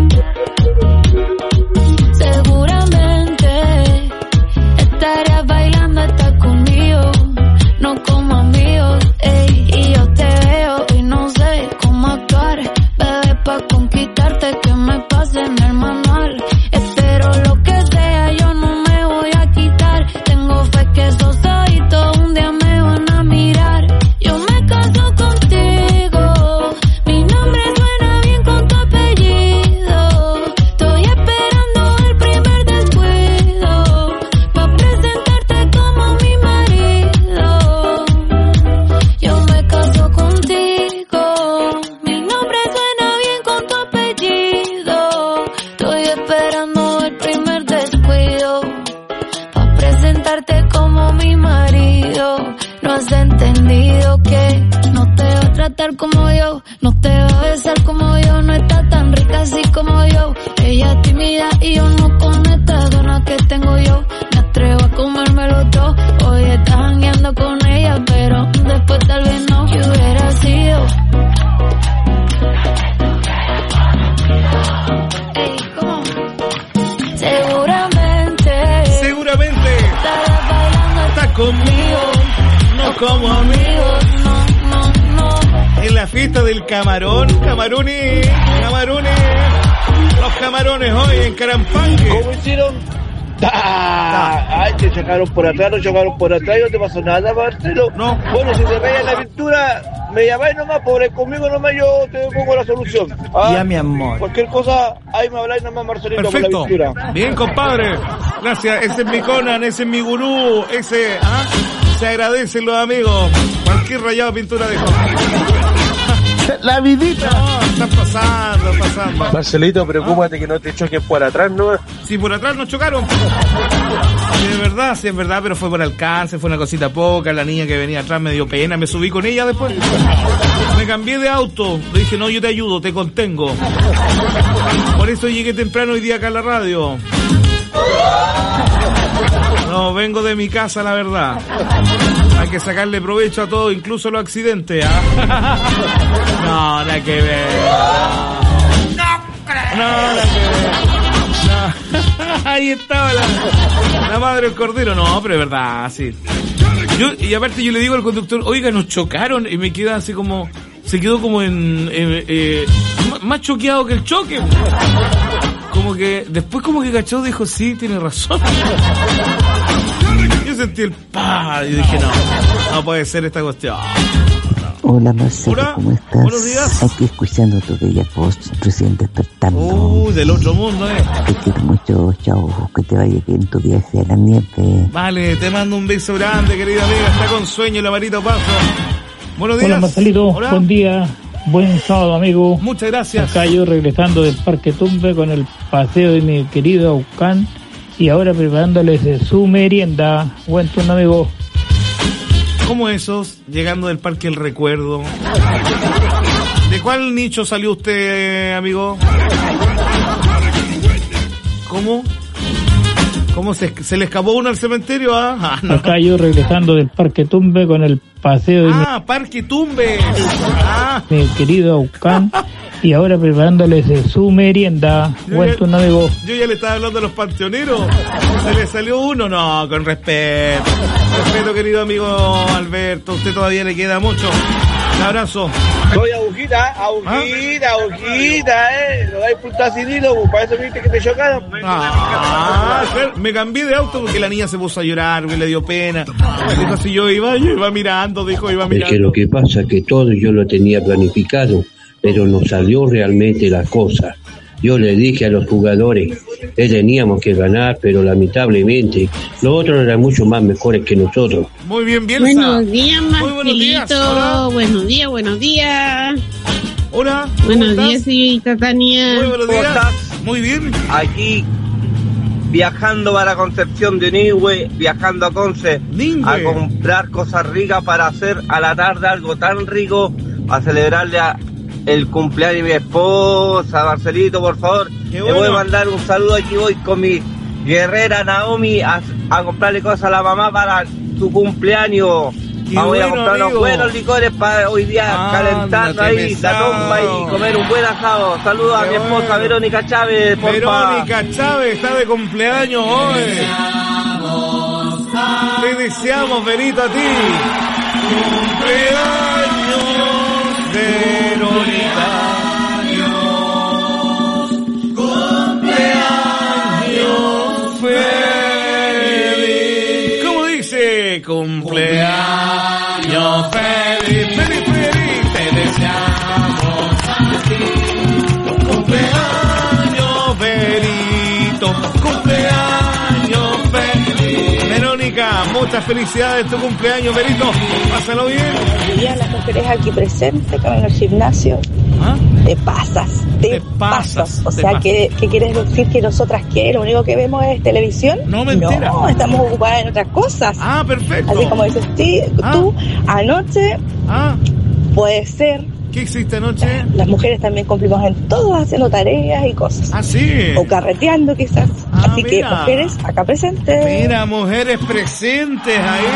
Seguramente estarías bailando hasta conmigo. No como amigos, ey, y yo te veo y no sé cómo actuar. Bebé, pa' conquistarte que me pase en el manual. Espero lo que sea, yo no me voy a quitar. Tengo fe que esos ojitos un día me van a mirar. Yo me caso contigo, mi nombre suena bien con tu apellido. Estoy esperando el primer descuido pa' presentarte como mi marido. Yo me caso contigo, mi nombre suena bien con tu apellido. Estoy esperando el primer descuido pa' presentarte como mi marido. No has entendido que no te va a tratar como yo. No te va a besar como yo. No está tan rica así como yo. Ella es tímida y yo no con estas ganas que tengo yo. Me atrevo a comérmelo todo. Hoy estás jangueando con ella, pero después tal vez no. ¿Qué hubiera sido? Ey, ¿cómo? Seguramente Seguramente estarías bailando está conmigo, no como amigos. No, no, no. En la fiesta del camarón, camarones, camarones, los camarones hoy en Carampangue. ¿Cómo hicieron? ¡Ah! Ay, te chocaron por atrás, no chocaron por atrás y no te pasó nada, Marcelo. No. Bueno, si te rayas la pintura, me llamáis nomás, pobre, conmigo nomás yo te pongo la solución. ¿Ah? Ya, mi amor. Cualquier cosa, ahí me habláis nomás, Marcelito, Perfecto. por la pintura. Bien, compadre. Gracias. Ese es mi Conan, ese es mi gurú, ese, ¿ah? Se agradecen los amigos. Cualquier rayado de pintura de La vidita. No, están pasando, pasando. Marcelito, preocúpate que no te choques por atrás, ¿no? Sí, por atrás nos chocaron. Sí, es verdad, sí, es verdad, pero fue por alcance, fue una cosita poca. La niña que venía atrás me dio pena, me subí con ella después. Me cambié de auto. Le dije, no, yo te ayudo, te contengo. Por eso llegué temprano hoy día acá a la radio. No, vengo de mi casa, la verdad. Hay que sacarle provecho a todo, incluso a los accidentes, ¿ah? No, nada que ver. No, nada que ver. No. Ahí estaba la, la madre del cordero. No, pero es verdad, sí. Yo, y aparte yo le digo al conductor, oiga, nos chocaron, y me queda así como, se quedó como en, eh, eh, más choqueado que el choque. Como que, después como que cachó, dijo, sí, tiene razón. Yo sentí el pa, y dije, no, no puede ser esta cuestión. Hola Marcelo, Hola, ¿cómo estás? buenos días. Aquí escuchando tu bella voz, recién despertando. Uy, del otro mundo, eh. Te quiero mucho, chao, que te vaya bien tu viaje a la nieve. Vale, te mando un beso grande, querida amiga, está con sueño la Marito Paso. Buenos días. Hola Marcelito, Hola. buen día, buen sábado amigo. Muchas gracias. Acá yo regresando del Parque Tumbe con el paseo de mi querido Aucán y ahora preparándoles su merienda. Buen turno amigo. ¿Cómo esos? Llegando del Parque El Recuerdo. ¿De cuál nicho salió usted, amigo? ¿Cómo? ¿Cómo se, se le escapó uno al cementerio? Ah, ah no. Acá yo regresando del Parque Tumbe con el paseo de Ah, mi... Parque Tumbe. Ah. Mi querido Aucán. Y ahora preparándoles su merienda. Cuento un amigo. Yo ya le estaba hablando a los panteoneros. Se le salió uno. No, con respeto. Respeto, querido amigo Alberto. Usted todavía le queda mucho. Un abrazo. Soy agujita, agujita, ¿Ah? agujita, eh. Lo vais punta sin hilo, para eso viste que te chocaron. Ah, me cambié de auto porque la niña se puso a llorar, porque le dio pena. Dijo, si yo iba, yo iba mirando, dijo, iba mirando. Es que lo que pasa es que todo yo lo tenía planificado, pero no salió realmente la cosa. Yo le dije a los jugadores que teníamos que ganar, pero lamentablemente los otros eran mucho más mejores que nosotros. Muy bien, bien. Buenos días, Marcelito. Buenos días, buenos días. Hola. Buenos días, señorita Tania. Muy buenos días. Muy bien. Aquí, viajando para Concepción de Ningüe, viajando a Conce, Ningüe. A comprar cosas ricas para hacer a la tarde algo tan rico, a celebrarle a el cumpleaños de mi esposa. Marcelito, por favor, bueno. Le voy a mandar un saludo. Aquí voy con mi guerrera Naomi a, a comprarle cosas a la mamá para su cumpleaños. Qué Vamos bueno, a comprar amigo. unos buenos licores para hoy día ah, calentando ahí la tomba y comer un buen asado. Saludos a mi esposa bueno. Verónica Chávez, porfa. Verónica Chávez está de cumpleaños hoy. Te deseamos, Benito, a ti. Cumpleaños, Verónica. Cumpleaños feliz. ¿Cómo dice? Cumpleaños feliz. Feliz, feliz. Te deseamos a ti. Cumpleaños, Benito. Cumpleaños feliz. Verónica, muchas felicidades en tu cumpleaños, Benito. Pásalo bien. Y a las mujeres aquí presentes con el gimnasio, ¿ah? Te pasas, te, te pasas. pasas. O te sea, pasas. ¿qué, ¿qué quieres decir? Que nosotras, ¿qué? ¿Lo único que vemos es televisión? No, mentira. No, estamos ocupadas en otras cosas. Ah, perfecto. Así como dices tí, ah. tú, anoche, ah. puede ser. ¿Qué hiciste anoche? Las mujeres también cumplimos en todo, haciendo tareas y cosas. Ah, sí. O carreteando, quizás. Ah, Así mira. que, mujeres, acá presentes. Mira, mujeres presentes ahí.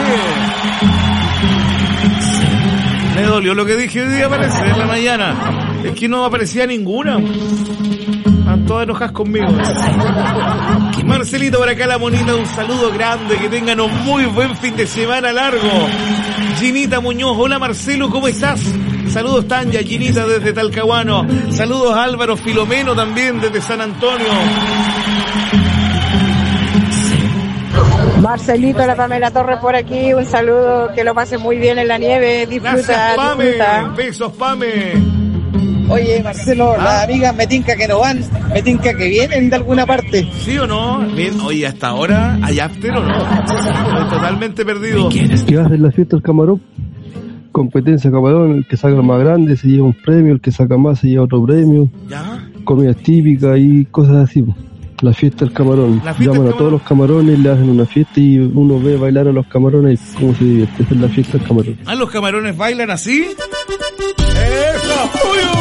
Me dolió lo que dije hoy día, parece, en la mañana. Es que no aparecía ninguna. Están todas enojadas conmigo. Marcelito, por acá la monita, un saludo grande. Que tengan un muy buen fin de semana largo. Ginita Muñoz, hola Marcelo, ¿cómo estás? Saludos Tanya, Ginita desde Talcahuano. Saludos Álvaro Filomeno también desde San Antonio. Marcelito, la Pamela Torres por aquí, un saludo, que lo pase muy bien en la nieve, disfruta, Gracias, Pame. disfruta. Besos, Pame. Oye, Marcelo, ¿Ah? las amigas me tinca que no van, me tinca que vienen de alguna parte. ¿Sí o no? Bien, oye, hasta ahora, ¿hay after o no? Estoy totalmente perdido. ¿Qué va a hacer la fiesta del camarón? Competencia camarón, el que saca el más grande se lleva un premio, el que saca más se lleva otro premio. ¿Ya? Comidas típicas y cosas así. La fiesta del camarón. Llaman a todos los camarones, le hacen una fiesta y uno ve bailar a los camarones y cómo se divierte. Esa es la fiesta del camarón. ¿Ah, los camarones bailan así? ¡Eso!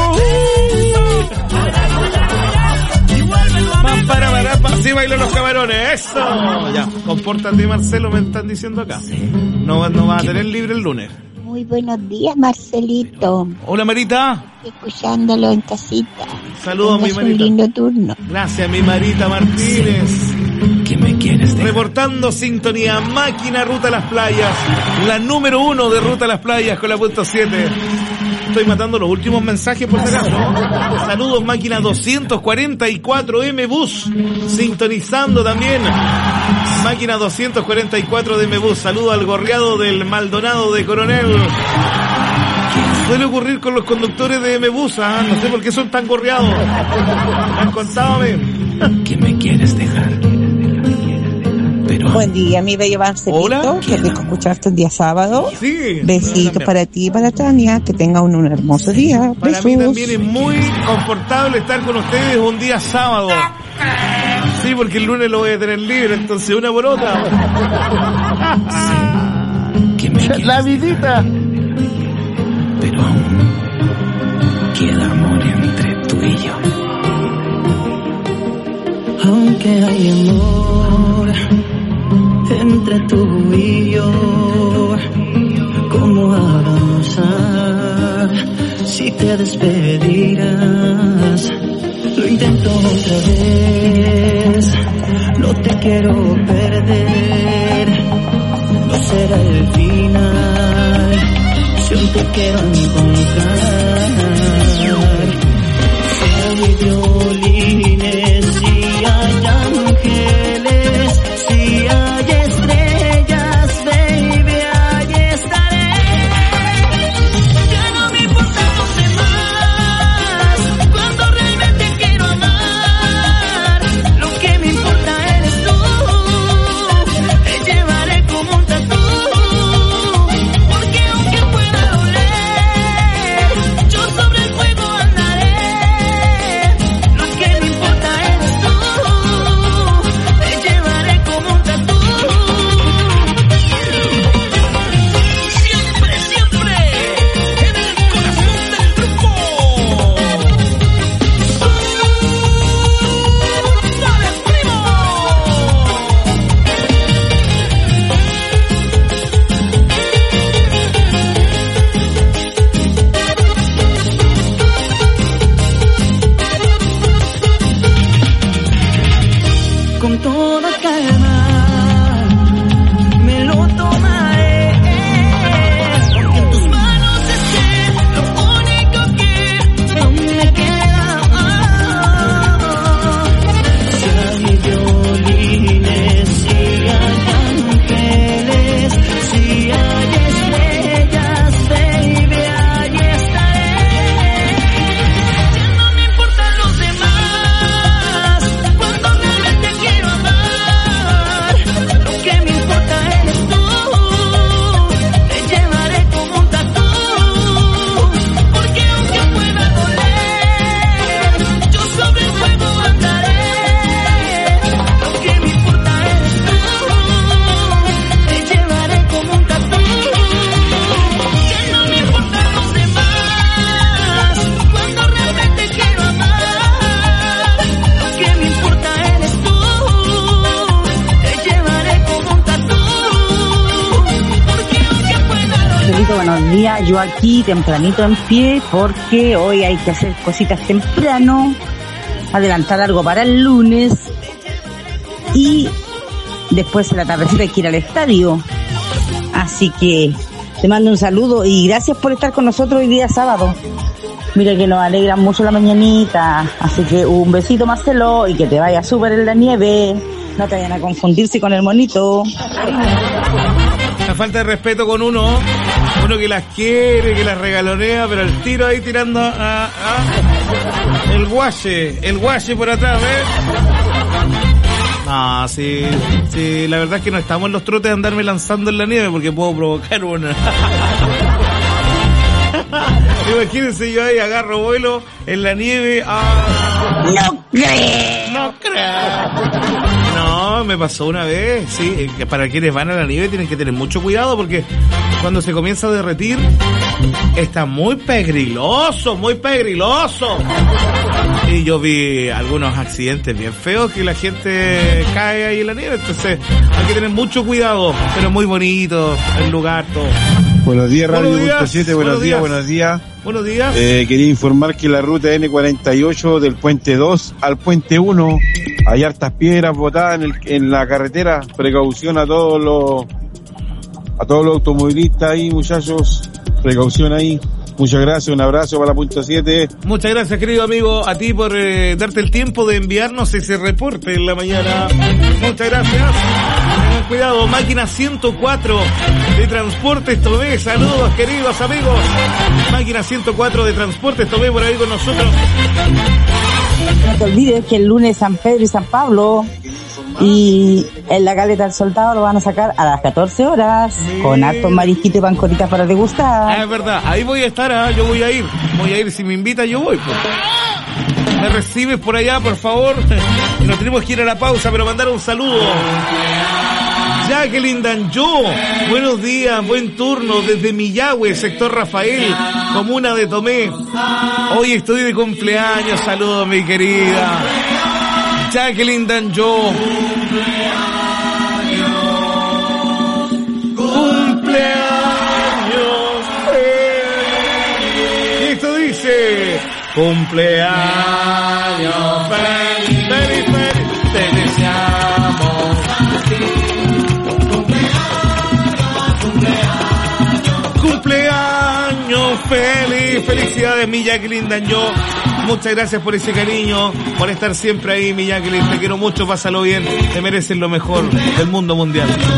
Para, para, para, así bailan los camarones, eso. Ya, compórtate, Marcelo, me están diciendo acá. No, no vas a tener libre el lunes. Muy buenos días, Marcelito. Hola, Marita. Escuchándolo en casita. Saludos, mi Marita. Un lindo turno. Gracias, mi Marita Martínez. ¿Qué me quieres decir? Reportando sintonía, máquina Ruta a las Playas. La número uno de Ruta a las Playas con la punto siete. Estoy matando los últimos mensajes por si acaso. Saludos, máquina doscientos cuarenta y cuatro M Bus. Sintonizando también. Máquina doscientos cuarenta y cuatro de M Bus. Saludo al gorreado del Maldonado de Coronel. Suele ocurrir con los conductores de M Bus, ¿ah? No sé por qué son tan gorreados. ¿Me han contado a mí? ¿Qué me quieres dejar? Pero... Buen día, mi bello Marcelito. Hola. Qué rico escucharte el día sábado. Sí. Besitos para ti y para Tania. Que tengan un, un hermoso día. Para Besos. mí también es muy confortable estar con ustedes un día sábado. Sí, porque el lunes lo voy a tener libre, entonces una por otra. ¿Qué me quieres La visita. Pero aún queda amor entre tú y yo. Aunque hay amor te despedirás. Lo intento otra vez, no te quiero perder, no será el final, si aún te quiero encontrar. Si hay violines, si hay ángeles, si hay estrellas, baby, ahí estaré. Ya no me importan los demás, cuando realmente quiero amar. Lo que me importa eres tú, te llevaré como un tatú, porque aunque pueda doler, yo sobre el fuego andaré. Lo que me importa eres tú, te llevaré como un tatú. Siempre, siempre, en el corazón del grupo. ¡Dale, primo! Con toda calma me lo tomaré, porque en tus manos esté lo único que no me queda. Si hay violines, si hay ángeles, si hay estrellas, baby, ahí estaré. Ya no me importan los demás, cuando realmente quiero amar. Lo que me importa eres tú, te llevaré como un tatú, porque aunque pueda doler, yo sobre el fuego andaré. Lo que me importa eres tú, te llevaré como un tatú. Que no me importan los demás, cuando realmente quiero amar. Lo que me importa eres tú, te llevaré como un tatú, porque aunque pueda doler. Marcelito, buenos días. Yo aquí tempranito en pie porque hoy hay que hacer cositas temprano, adelantar algo para el lunes y después en la tardecita hay que ir al estadio. Así que te mando un saludo y gracias por estar con nosotros hoy día sábado. Mira que nos alegra mucho la mañanita. Así que un besito, Marcelo, y que te vaya súper en la nieve. No te vayan a confundirse con el monito. La falta de respeto con uno, uno que las quiere, que las regalonea, pero el tiro ahí tirando a, a el guache, el guache por atrás, ¿ves? No, sí, sí, la verdad es que no estamos en los trotes de andarme lanzando en la nieve porque puedo provocar una. Imagínense, yo ahí agarro vuelo en la nieve. Ah, no creo. No creo. No, me pasó una vez, sí. Para quienes van a la nieve tienen que tener mucho cuidado porque cuando se comienza a derretir está muy pegriloso, muy pegriloso. Y yo vi algunos accidentes bien feos que la gente cae ahí en la nieve, entonces hay que tener mucho cuidado, pero muy bonito el lugar, todo. Buenos días, Radio Buenos días, punto siete, buenos, buenos días, días. buenos días. Buenos días. Eh, quería informar que la ruta ene cuarenta y ocho del puente dos al puente uno hay hartas piedras botadas en, el, en la carretera. Precaución a todos los a todos los automovilistas ahí, muchachos. Precaución ahí. Muchas gracias, un abrazo para la punto siete. Muchas gracias, querido amigo, a ti por eh, darte el tiempo de enviarnos ese reporte en la mañana. Muchas gracias. Tengan cuidado, máquina ciento cuatro de Transportes Tomé. Saludos, queridos amigos. Máquina ciento cuatro de Transportes Tomé por ahí con nosotros. No te olvides que el lunes San Pedro y San Pablo y en la Caleta del Soldado lo van a sacar a las catorce horas sí, con hartos marisquitos y pancoritas para degustar. Ah, es verdad, ahí voy a estar, ¿eh? Yo voy a ir, voy a ir, si me invita yo voy, pues. Me recibes por allá, por favor. Y nos tenemos que ir a la pausa, pero mandar un saludo. Jacqueline Danjó, buenos días, buen turno desde Millahue, sector Rafael, comuna de Tomé. Hoy estoy de cumpleaños, saludos mi querida Jacqueline Danjó. Cumpleaños. Y esto dice... Cumpleaños feliz, feliz, feliz, te deseamos. Cumpleaños feliz, felicidades mi Jacqueline Dañó. Muchas gracias por ese cariño, por estar siempre ahí mi Jacqueline, te quiero mucho, pásalo bien, te mereces lo mejor del mundo mundial.